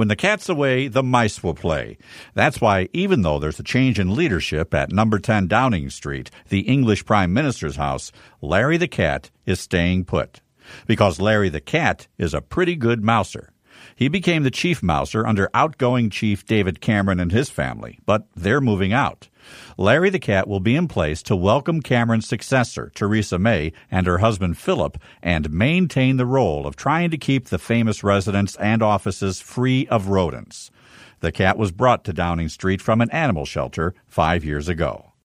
When the cat's away, the mice will play. That's why, even though there's a change in leadership at number 10 Downing Street, the English Prime Minister's house, Larry the cat is staying put. Because Larry the cat is a pretty good mouser. He became the chief mouser under outgoing Chief David Cameron and his family, but they're moving out. Larry the cat will be in place to welcome Cameron's successor, Theresa May, and her husband Philip, and maintain the role of trying to keep the famous residence and offices free of rodents. The cat was brought to Downing Street from an animal shelter 5 years ago.